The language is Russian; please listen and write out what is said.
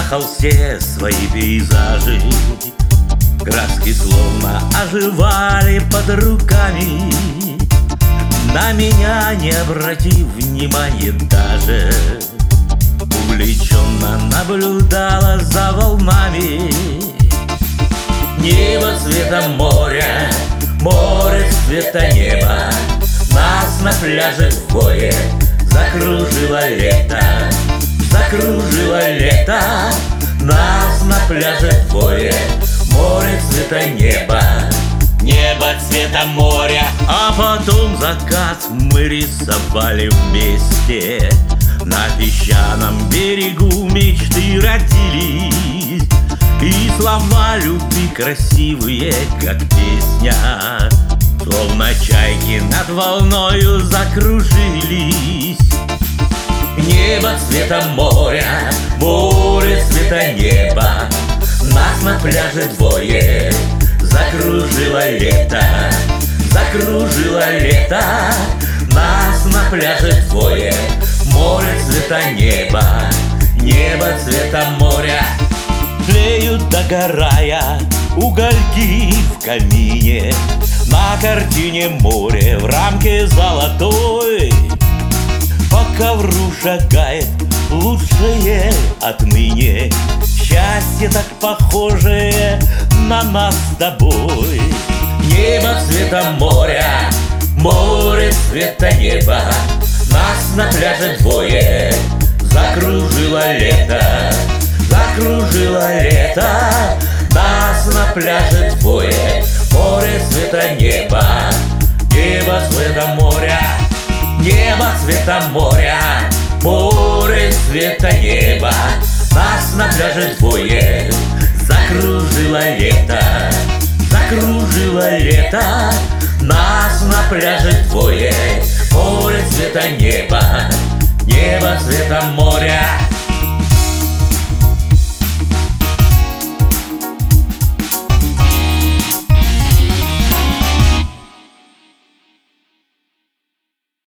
холсте свои пейзажи. Краски словно оживали под руками. На меня не обратив внимания даже, увлеченно наблюдала за волнами. Небо цвета моря, море цвета неба. Нас на пляже в бое закружило лето, закружило лето. Нас на пляже в бое, море цвета неба, небо цвета моря. А потом закат мы рисовали вместе. На песчаном берегу мечты родились, и слова любви красивые, как песня, словно чайки над волною закружились. Небо цвета моря, море цвета неба. Нас на пляже двое закружило лето, закружило лето. Нас на пляже двое, море цвета неба, небо цвета моря. Тлеют, догорая, угольки в камине. На картине море в рамке золотой. По ковру шагает лучшее отныне. Счастье так похожее на нас с тобой. Небо цвета моря, море цвета неба. Нас на пляже двое закружило лето, закружило лето. Нас на пляже двое, море цвета неба, небо цвета моря. Небо цвета моря, море цвета неба. Нас на пляже двое закружило лето, закружило лето. Нас на пляже двое, море цвета неба, небо цвета моря.